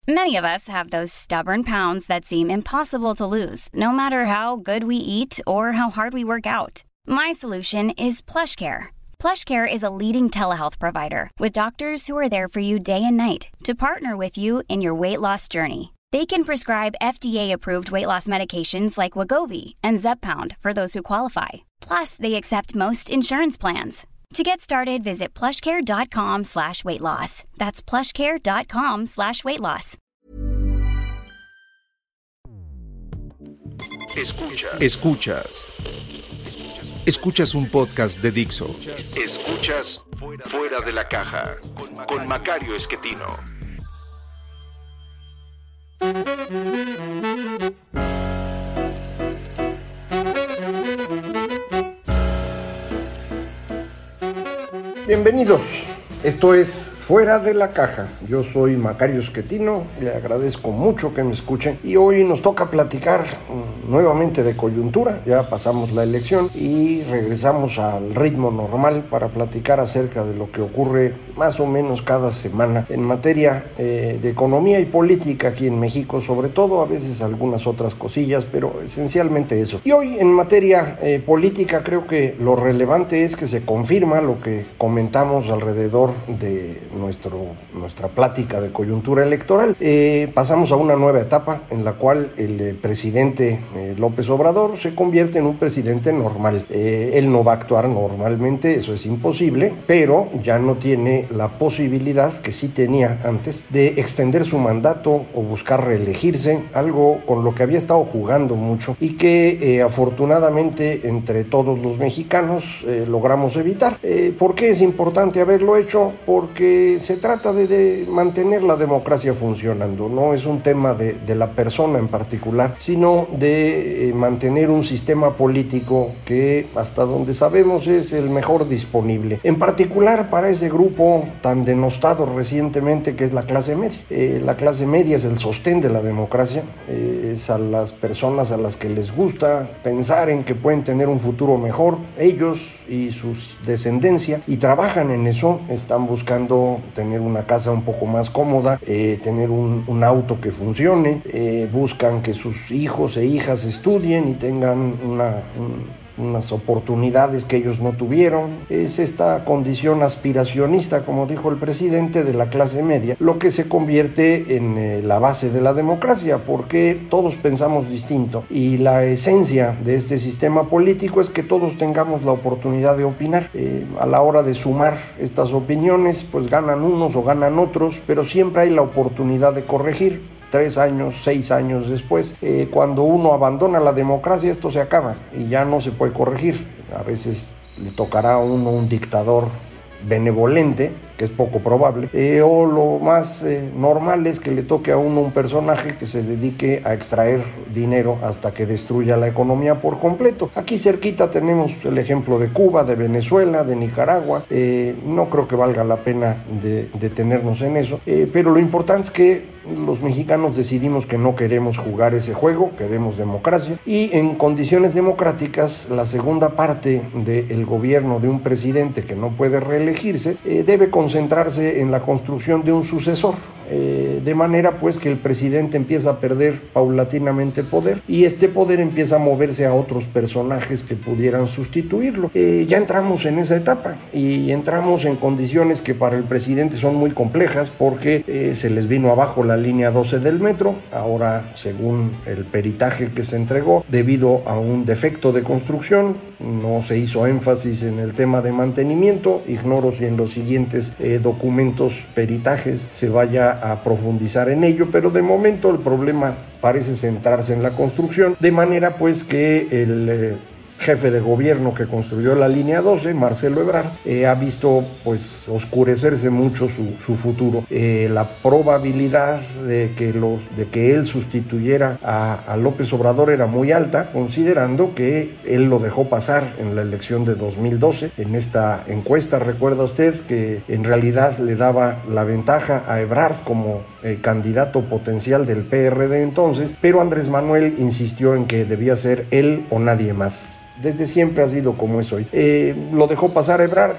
Many of us have those stubborn pounds that seem impossible to lose, no matter how good we eat or how hard we work out. My solution is PlushCare. PlushCare is a leading telehealth provider with doctors who are there for you day and night to partner with you in your weight loss journey. They can prescribe FDA-approved weight loss medications like Wegovy and Zepbound for those who qualify. Plus, they accept most insurance plans. To get started, visit plushcare.com/weightloss. That's plushcare.com/weightloss. Escuchas un podcast de Dixo. Escuchas Fuera de la Caja con Macario Esquetino. Bienvenidos, esto es Fuera de la Caja. Yo soy Macario Esquetino, le agradezco mucho que me escuchen y hoy nos toca platicar nuevamente de coyuntura. Ya pasamos la elección y regresamos al ritmo normal para platicar acerca de lo que ocurre más o menos cada semana en materia de economía y política aquí en México, sobre todo, a veces algunas otras cosillas, pero esencialmente eso. Y hoy en materia política creo que lo relevante es que se confirma lo que comentamos alrededor de nuestra plática de coyuntura electoral. Pasamos a una nueva etapa en la cual el presidente López Obrador se convierte en un presidente normal. Él no va a actuar normalmente, eso es imposible, pero ya no tiene la posibilidad que sí tenía antes de extender su mandato o buscar reelegirse, algo con lo que había estado jugando mucho y que afortunadamente entre todos los mexicanos logramos evitar. ¿Por qué es importante haberlo hecho? Porque se trata de mantener la democracia funcionando. No es un tema de la persona en particular, sino de mantener un sistema político que hasta donde sabemos es el mejor disponible, en particular para ese grupo tan denostado recientemente que es la clase media. La clase media es el sostén de la democracia, es a las personas a las que les gusta pensar en que pueden tener un futuro mejor, ellos y su descendencia, y trabajan en eso. Están buscando tener una casa un poco más cómoda, tener un auto que funcione, buscan que sus hijos e hijas estudien y tengan unas oportunidades que ellos no tuvieron. Es esta condición aspiracionista, como dijo el presidente, de la clase media, lo que se convierte en la base de la democracia, porque todos pensamos distinto y la esencia de este sistema político es que todos tengamos la oportunidad de opinar. A la hora de sumar estas opiniones, pues ganan unos o ganan otros, pero siempre hay la oportunidad de corregir. 3 años, 6 años después, cuando uno abandona la democracia, esto se acaba y ya no se puede corregir. A veces le tocará a uno un dictador benevolente, que es poco probable, o lo más normal es que le toque a uno un personaje que se dedique a extraer dinero hasta que destruya la economía por completo. Aquí cerquita tenemos el ejemplo de Cuba, de Venezuela, de Nicaragua. No creo que valga la pena detenernos en eso, pero lo importante es que los mexicanos decidimos que no queremos jugar ese juego, queremos democracia, y en condiciones democráticas la segunda parte del gobierno de un presidente que no puede reelegirse debe concentrarse en la construcción de un sucesor, de manera pues que el presidente empieza a perder paulatinamente poder y este poder empieza a moverse a otros personajes que pudieran sustituirlo. Ya entramos en esa etapa y entramos en condiciones que para el presidente son muy complejas porque se les vino abajo la línea 12 del metro. Ahora, según el peritaje que se entregó, debido a un defecto de construcción, no se hizo énfasis en el tema de mantenimiento. Ignoro si en los siguientes documentos, peritajes, se vaya a profundizar en ello, pero de momento el problema parece centrarse en la construcción, de manera pues que el jefe de gobierno que construyó la línea 12, Marcelo Ebrard, ha visto pues oscurecerse mucho su futuro. La probabilidad de que él sustituyera a López Obrador era muy alta, considerando que él lo dejó pasar en la elección de 2012. En esta encuesta, recuerda usted que en realidad le daba la ventaja a Ebrard como candidato potencial del PRD entonces, pero Andrés Manuel insistió en que debía ser él o nadie más. Desde siempre ha sido como es hoy. Lo dejó pasar Ebrard.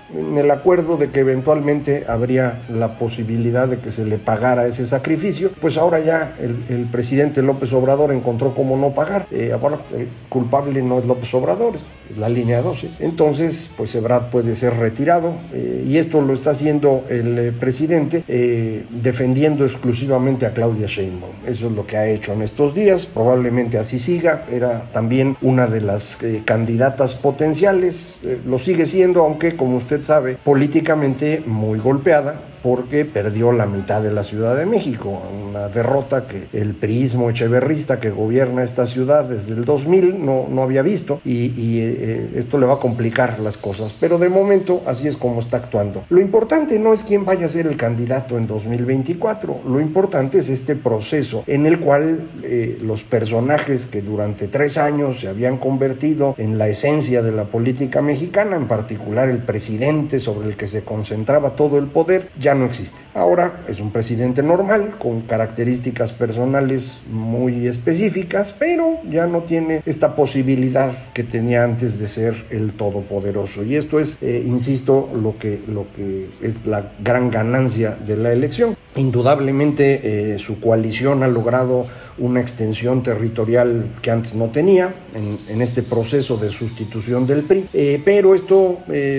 en el acuerdo de que eventualmente habría la posibilidad de que se le pagara ese sacrificio. Pues ahora ya el presidente López Obrador encontró cómo no pagar. Ahora el culpable no es López Obrador, es la línea 12. Entonces, pues Ebrard puede ser retirado, y esto lo está haciendo el presidente defendiendo exclusivamente a Claudia Sheinbaum. Eso es lo que ha hecho en estos días, probablemente así siga. Era también una de las candidatas potenciales, lo sigue siendo, aunque como usted sabe, políticamente muy golpeada, porque perdió la mitad de la Ciudad de México, una derrota que el priismo echeverrista que gobierna esta ciudad desde el 2000 no había visto, y esto le va a complicar las cosas, pero de momento así es como está actuando. Lo importante no es quién vaya a ser el candidato en 2024, lo importante es este proceso en el cual los personajes que durante 3 años se habían convertido en la esencia de la política mexicana, en particular el presidente sobre el que se concentraba todo el poder, ya no existe. Ahora es un presidente normal, con características personales muy específicas, pero ya no tiene esta posibilidad que tenía antes de ser el todopoderoso. Y esto es, insisto, lo que es la gran ganancia de la elección. Indudablemente su coalición ha logrado una extensión territorial que antes no tenía en este proceso de sustitución del PRI, pero esto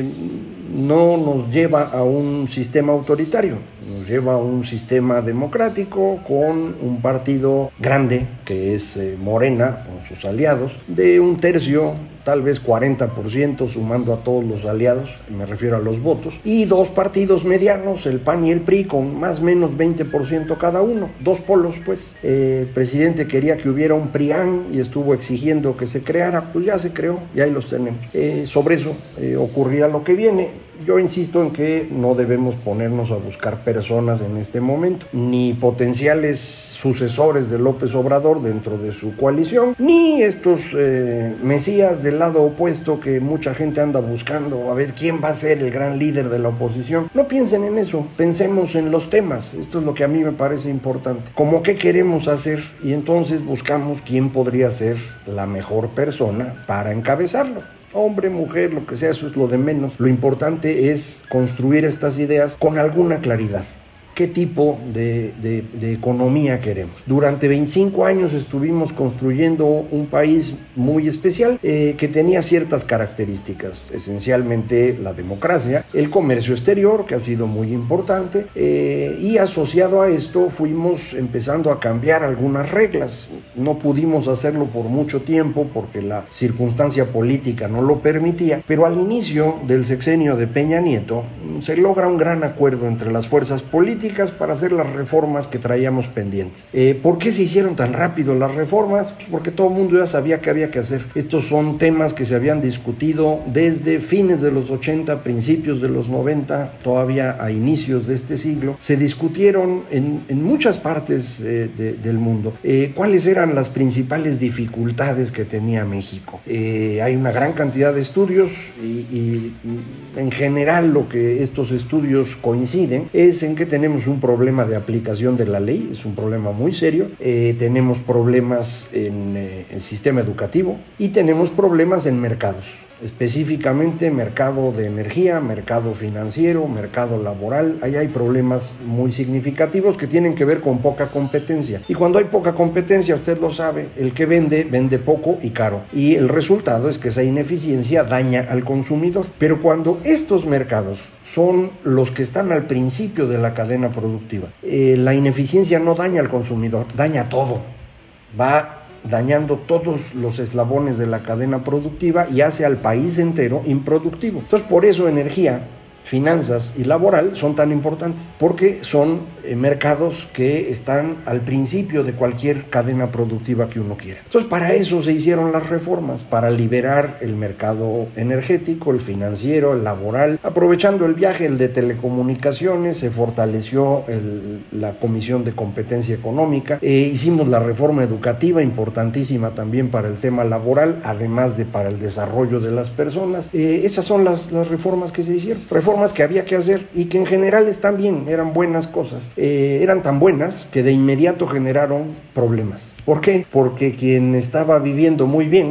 no nos lleva a un sistema autoritario, nos lleva a un sistema democrático con un partido grande que es Morena, con sus aliados, de 1/3, tal vez 40%, sumando a todos los aliados, me refiero a los votos, y 2 partidos medianos, el PAN y el PRI, con más o menos 20% cada uno, 2 polos pues. El presidente quería que hubiera un PRIAN y estuvo exigiendo que se creara, pues ya se creó, y ahí los tenemos. Sobre eso ocurrirá lo que viene. Yo insisto en que no debemos ponernos a buscar personas en este momento, ni potenciales sucesores de López Obrador dentro de su coalición, ni estos mesías del lado opuesto que mucha gente anda buscando, a ver quién va a ser el gran líder de la oposición. No piensen en eso, pensemos en los temas. Esto es lo que a mí me parece importante. Como qué queremos hacer, y entonces buscamos quién podría ser la mejor persona para encabezarlo. Hombre, mujer, lo que sea, eso es lo de menos. Lo importante es construir estas ideas con alguna claridad. ¿Qué tipo de economía queremos? Durante 25 años estuvimos construyendo un país muy especial que tenía ciertas características, esencialmente la democracia, el comercio exterior, que ha sido muy importante, y asociado a esto fuimos empezando a cambiar algunas reglas. No pudimos hacerlo por mucho tiempo porque la circunstancia política no lo permitía, pero al inicio del sexenio de Peña Nieto se logra un gran acuerdo entre las fuerzas políticas para hacer las reformas que traíamos pendientes. ¿Por qué se hicieron tan rápido las reformas? Pues porque todo el mundo ya sabía qué había que hacer. Estos son temas que se habían discutido desde fines de los 80, principios de los 90, todavía a inicios de este siglo. Se discutieron en muchas partes del mundo. ¿Cuáles eran las principales dificultades que tenía México? Hay una gran cantidad de estudios y en general lo que estos estudios coinciden es en que tenemos un problema de aplicación de la ley, es un problema muy serio, tenemos problemas en el sistema educativo y tenemos problemas en mercados. Específicamente mercado de energía, mercado financiero, mercado laboral. Ahí hay problemas muy significativos que tienen que ver con poca competencia. Y cuando hay poca competencia, usted lo sabe, el que vende poco y caro. Y el resultado es que esa ineficiencia daña al consumidor. Pero cuando estos mercados son los que están al principio de la cadena productiva, la ineficiencia no daña al consumidor, daña todo. Va dañando todos los eslabones de la cadena productiva y hace al país entero improductivo. Entonces, por eso energía, finanzas y laboral son tan importantes, porque son mercados que están al principio de cualquier cadena productiva que uno quiera. Entonces, para eso se hicieron las reformas, para liberar el mercado energético, el financiero, el laboral. Aprovechando el viaje, el de telecomunicaciones, se fortaleció la Comisión de Competencia Económica. Hicimos la reforma educativa, importantísima también para el tema laboral, además de para el desarrollo de las personas. Esas son las reformas que se hicieron. Reformas que había que hacer y que en general están bien, eran buenas cosas. Eran tan buenas que de inmediato generaron problemas. ¿Por qué? Porque quien estaba viviendo muy bien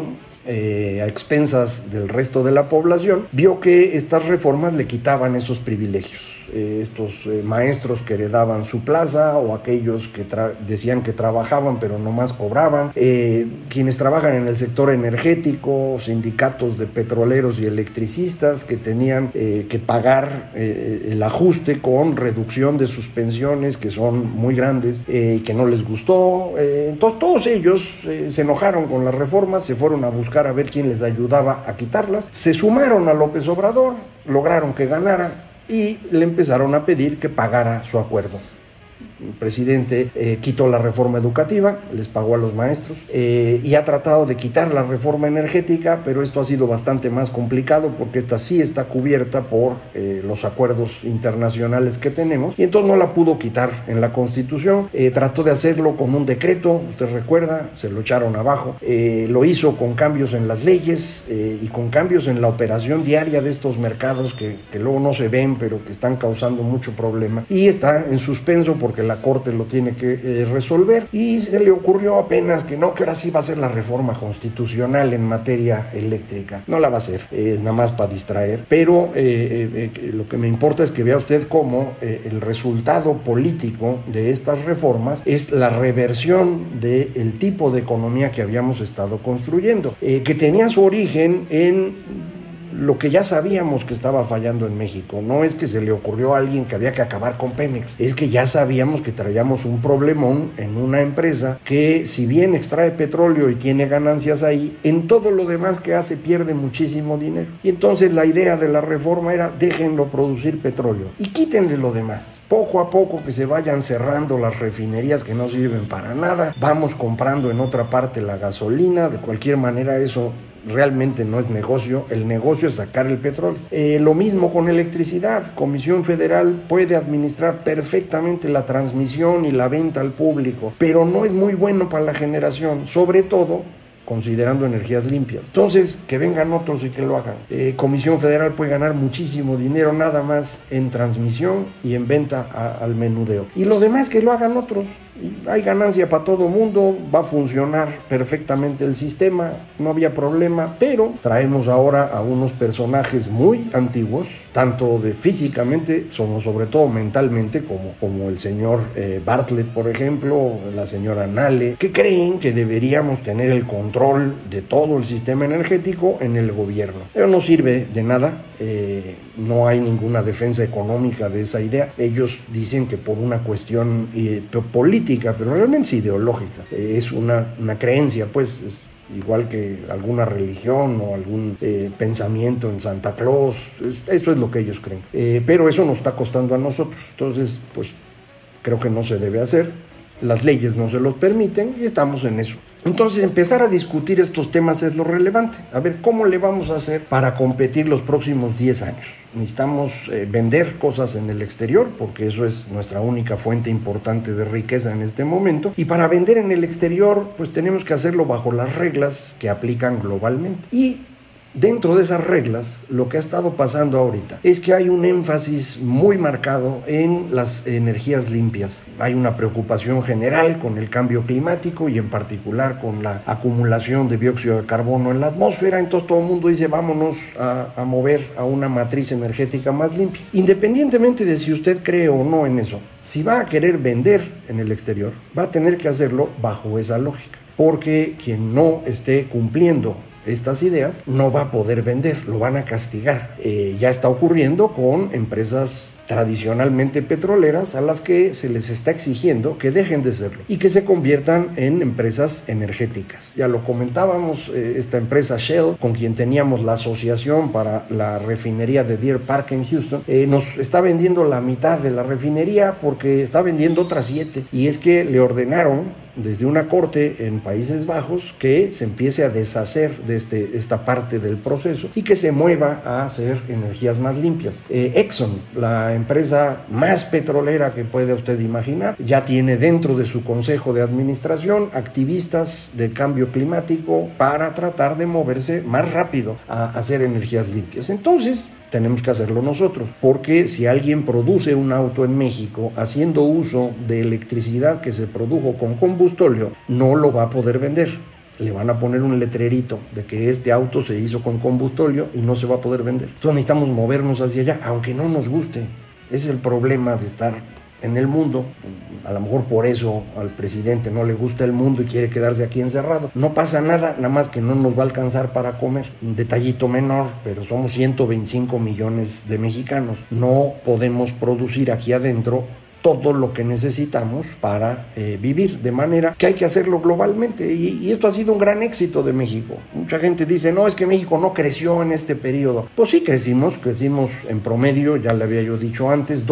a expensas del resto de la población, vio que estas reformas le quitaban esos privilegios. Estos maestros que heredaban su plaza o aquellos que decían que trabajaban pero nomás cobraban, quienes trabajan en el sector energético, sindicatos de petroleros y electricistas que tenían que pagar el ajuste con reducción de sus pensiones que son muy grandes y que no les gustó. Entonces todos ellos se enojaron con las reformas, se fueron a buscar a ver quién les ayudaba a quitarlas, se sumaron a López Obrador, lograron que ganara y le empezaron a pedir que pagara su acuerdo. El presidente quitó la reforma educativa, les pagó a los maestros y ha tratado de quitar la reforma energética, pero esto ha sido bastante más complicado porque esta sí está cubierta por los acuerdos internacionales que tenemos y entonces no la pudo quitar en la Constitución. Trató de hacerlo con un decreto, usted recuerda, se lo echaron abajo. Lo hizo con cambios en las leyes y con cambios en la operación diaria de estos mercados que luego no se ven pero que están causando mucho problema y está en suspenso porque la Corte lo tiene que resolver y se le ocurrió apenas que ahora sí va a ser la reforma constitucional en materia eléctrica. No la va a hacer, es nada más para distraer, pero lo que me importa es que vea usted cómo el resultado político de estas reformas es la reversión del tipo de economía que habíamos estado construyendo, que tenía su origen en lo que ya sabíamos que estaba fallando en México. No es que se le ocurrió a alguien que había que acabar con Pemex, es que ya sabíamos que traíamos un problemón en una empresa que, si bien extrae petróleo y tiene ganancias ahí, en todo lo demás que hace pierde muchísimo dinero. Y entonces la idea de la reforma era: déjenlo producir petróleo y quítenle lo demás. Poco a poco que se vayan cerrando las refinerías que no sirven para nada, vamos comprando en otra parte la gasolina. De cualquier manera, eso realmente no es negocio, el negocio es sacar el petróleo. Lo mismo con electricidad. Comisión Federal puede administrar perfectamente la transmisión y la venta al público, pero no es muy bueno para la generación, sobre todo considerando energías limpias. Entonces, que vengan otros y que lo hagan. Comisión Federal puede ganar muchísimo dinero nada más en transmisión y en venta al menudeo. Y lo demás que lo hagan otros. Hay ganancia para todo mundo, va a funcionar perfectamente el sistema, no había problema, pero traemos ahora a unos personajes muy antiguos, tanto de físicamente, sobre todo mentalmente, como el señor Bartlett, por ejemplo, la señora Nale, que creen que deberíamos tener el control de todo el sistema energético en el gobierno. Pero no sirve de nada, no hay ninguna defensa económica de esa idea. Ellos dicen que por una cuestión política, pero realmente es ideológica, es una creencia, pues es igual que alguna religión o algún pensamiento en Santa Claus. Eso es lo que ellos creen, pero eso nos está costando a nosotros. Entonces, pues creo que no se debe hacer, las leyes no se los permiten y estamos en eso. Entonces, empezar a discutir estos temas es lo relevante. A ver, ¿cómo le vamos a hacer para competir los próximos 10 años? Necesitamos vender cosas en el exterior, porque eso es nuestra única fuente importante de riqueza en este momento. Y para vender en el exterior, pues tenemos que hacerlo bajo las reglas que aplican globalmente. Y dentro de esas reglas, lo que ha estado pasando ahorita es que hay un énfasis muy marcado en las energías limpias. Hay una preocupación general con el cambio climático y en particular con la acumulación de dióxido de carbono en la atmósfera. Entonces todo el mundo dice: vámonos a mover a una matriz energética más limpia. Independientemente de si usted cree o no en eso, si va a querer vender en el exterior, va a tener que hacerlo bajo esa lógica, porque quien no esté cumpliendo estas ideas no va a poder vender, lo van a castigar. Ya está ocurriendo con empresas tradicionalmente petroleras a las que se les está exigiendo que dejen de serlo y que se conviertan en empresas energéticas. Ya lo comentábamos, esta empresa Shell, con quien teníamos la asociación para la refinería de Deer Park en Houston, nos está vendiendo la mitad de la refinería porque está vendiendo otras 7, y es que le ordenaron desde una corte en Países Bajos que se empiece a deshacer de esta parte del proceso y que se mueva a hacer energías más limpias. Exxon, la empresa más petrolera que puede usted imaginar, ya tiene dentro de su consejo de administración activistas de cambio climático para tratar de moverse más rápido a hacer energías limpias. Entonces, tenemos que hacerlo nosotros, porque si alguien produce un auto en México haciendo uso de electricidad que se produjo con combustóleo, no lo va a poder vender. le van a poner un letrerito de que este auto se hizo con combustóleo y no se va a poder vender. Entonces necesitamos movernos hacia allá, aunque no nos guste. Ese es el problema de estar en el mundo. A lo mejor por eso al presidente no le gusta el mundo y quiere quedarse aquí encerrado. No pasa nada, nada más que no nos va a alcanzar para comer. Un detallito menor, pero somos 125 millones de mexicanos. No podemos producir aquí adentro todo lo que necesitamos para vivir, de manera que hay que hacerlo globalmente, y esto ha sido un gran éxito de México. Mucha gente dice, no, es que México no creció en este periodo. Pues sí crecimos en promedio, ya le había yo dicho antes,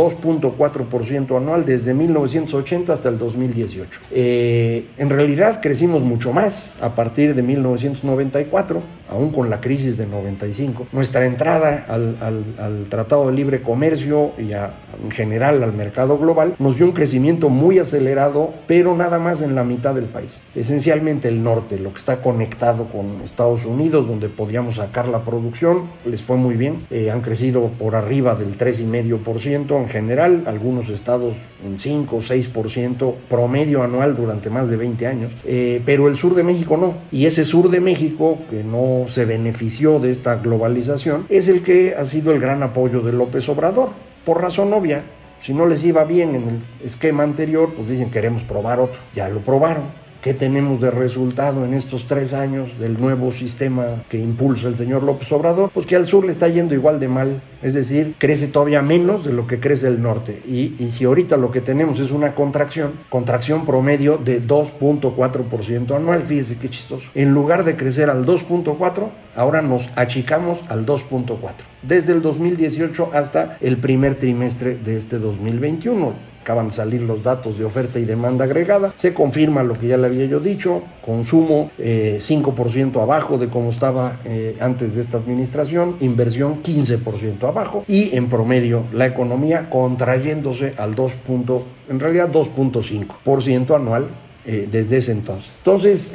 2.4% anual desde 1980 hasta el 2018. En realidad crecimos mucho más a partir de 1994, aún con la crisis de 95. Nuestra entrada al Tratado de Libre Comercio y en general al mercado global nos dio un crecimiento muy acelerado, pero nada más en la mitad del país. Esencialmente el norte, lo que está conectado con Estados Unidos, donde podíamos sacar la producción, les fue muy bien. Han crecido por arriba del 3,5% en general, algunos estados en 5 o 6% promedio anual durante más de 20 años, pero el sur de México no. Y ese sur de México, que no se benefició de esta globalización, es el que ha sido el gran apoyo de López Obrador, por razón obvia. Si no les iba bien en el esquema anterior, pues dicen queremos probar otro. Ya lo probaron. ¿Qué tenemos de resultado en estos 3 años del nuevo sistema que impulsa el señor López Obrador? Pues que al sur le está yendo igual de mal, es decir, crece todavía menos de lo que crece el norte. Y si ahorita lo que tenemos es una contracción promedio de 2.4% anual, fíjese qué chistoso. En lugar de crecer al 2.4, ahora nos achicamos al 2.4. Desde el 2018 hasta el primer trimestre de este 2021. Acaban de salir los datos de oferta y demanda agregada, se confirma lo que ya le había yo dicho, consumo 5% abajo de como estaba antes de esta administración, inversión 15% abajo, y en promedio la economía contrayéndose al 2.5% anual desde ese entonces. Entonces,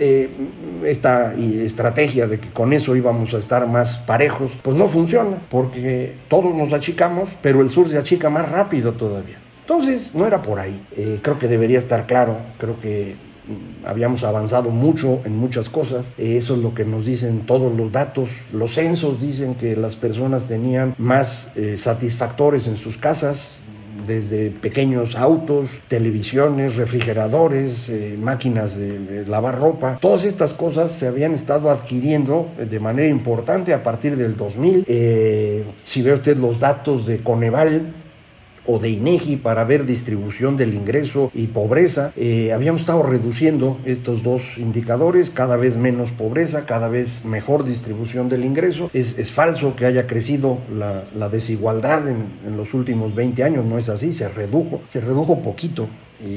esta estrategia de que con eso íbamos a estar más parejos, pues no funciona, porque todos nos achicamos, pero el sur se achica más rápido todavía. Entonces, no era por ahí. Creo que debería estar claro, creo que habíamos avanzado mucho en muchas cosas. Eso es lo que nos dicen todos los datos. Los censos dicen que las personas tenían más satisfactores en sus casas, desde pequeños autos, televisiones, refrigeradores, máquinas de lavar ropa. Todas estas cosas se habían estado adquiriendo de manera importante a partir del 2000. Si ve usted los datos de Coneval o de INEGI para ver distribución del ingreso y pobreza, habíamos estado reduciendo estos dos indicadores, cada vez menos pobreza, cada vez mejor distribución del ingreso. Es falso que haya crecido la desigualdad en los últimos 20 años, no es así, se redujo poquito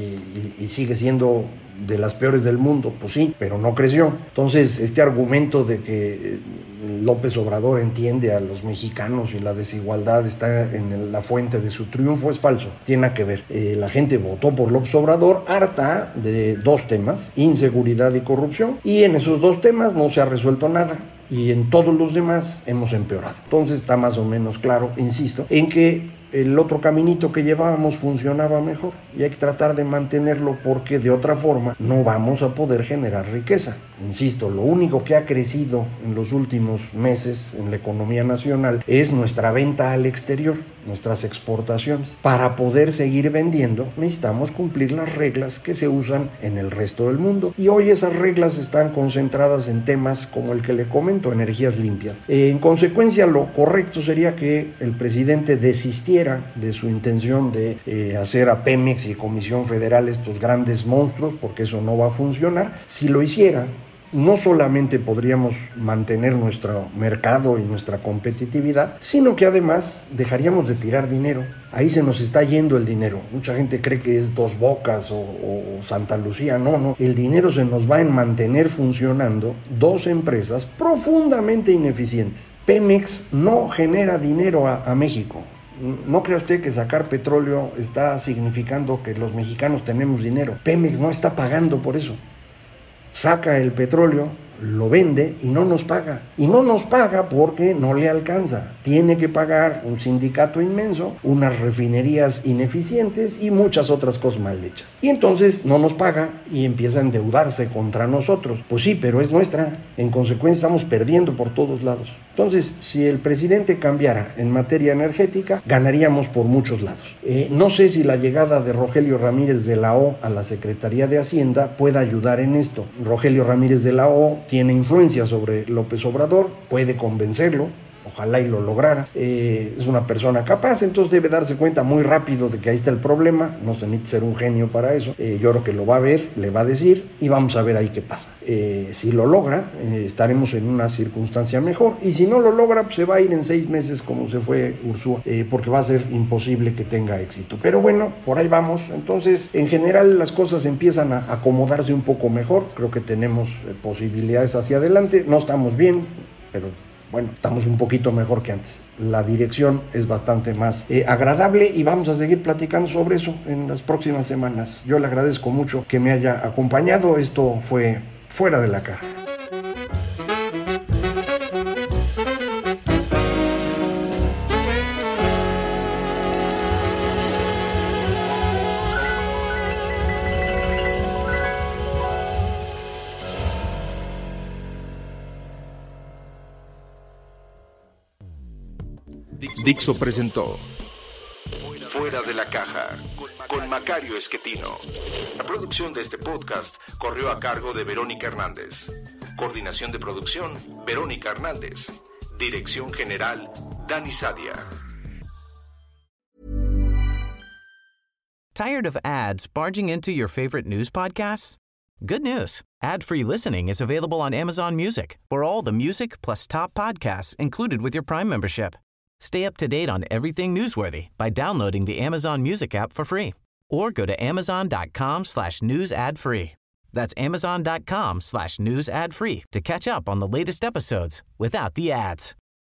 y sigue siendo de las peores del mundo, pues sí, pero no creció. Entonces, este argumento de que López Obrador entiende a los mexicanos y la desigualdad está en la fuente de su triunfo es falso, tiene nada que ver. La gente votó por López Obrador harta de 2 temas, inseguridad y corrupción, y en esos 2 temas no se ha resuelto nada, y en todos los demás hemos empeorado. Entonces está más o menos claro, insisto, en que el otro caminito que llevábamos funcionaba mejor y hay que tratar de mantenerlo, porque de otra forma no vamos a poder generar riqueza. Insisto, lo único que ha crecido en los últimos meses en la economía nacional es nuestra venta al exterior, nuestras exportaciones. Para poder seguir vendiendo necesitamos cumplir las reglas que se usan en el resto del mundo, y hoy esas reglas están concentradas en temas como el que le comento, energías limpias. En consecuencia, lo correcto sería que el presidente desistiera de su intención de hacer a Pemex y Comisión Federal estos grandes monstruos, porque eso no va a funcionar. Si lo hiciera, no solamente podríamos mantener nuestro mercado y nuestra competitividad, sino que además dejaríamos de tirar dinero. Ahí se nos está yendo el dinero. Mucha gente cree que es Dos Bocas o Santa Lucía. No. El dinero se nos va en mantener funcionando 2 empresas profundamente ineficientes. Pemex no genera dinero a México. No crea usted que sacar petróleo está significando que los mexicanos tenemos dinero. Pemex no está pagando por eso. Saca el petróleo, lo vende y no nos paga. Y no nos paga porque no le alcanza. Tiene que pagar un sindicato inmenso, unas refinerías ineficientes y muchas otras cosas mal hechas. Y entonces no nos paga y empieza a endeudarse contra nosotros. Pues sí, pero es nuestra. En consecuencia estamos perdiendo por todos lados. Entonces, si el presidente cambiara en materia energética, ganaríamos por muchos lados. No sé si la llegada de Rogelio Ramírez de la O a la Secretaría de Hacienda pueda ayudar en esto. Rogelio Ramírez de la O tiene influencia sobre López Obrador, puede convencerlo. Ojalá y lo lograra. Es una persona capaz, entonces debe darse cuenta muy rápido de que ahí está el problema. No se necesita ser un genio para eso. Yo creo que lo va a ver, le va a decir y vamos a ver ahí qué pasa. Si lo logra, estaremos en una circunstancia mejor. Y si no lo logra, pues se va a ir en 6 meses como se fue Ursúa, porque va a ser imposible que tenga éxito. Pero bueno, por ahí vamos. Entonces, en general, las cosas empiezan a acomodarse un poco mejor. Creo que tenemos posibilidades hacia adelante. No estamos bien, pero bueno, estamos un poquito mejor que antes. La dirección es bastante más agradable y vamos a seguir platicando sobre eso en las próximas semanas. Yo le agradezco mucho que me haya acompañado. Esto fue Fuera de la Caja. Dixo presentó Fuera de la Caja con Macario Esquetino. La producción de este podcast corrió a cargo de Verónica Hernández. Coordinación de producción, Verónica Hernández. Dirección general, Dani Sadia. Tired of ads barging into your favorite news podcasts? Good news. Ad-free listening is available on Amazon Music for all the music plus top podcasts included with your Prime membership. Stay up to date on everything newsworthy by downloading the Amazon Music app for free or go to amazon.com/news ad free. That's amazon.com/news ad free to catch up on the latest episodes without the ads.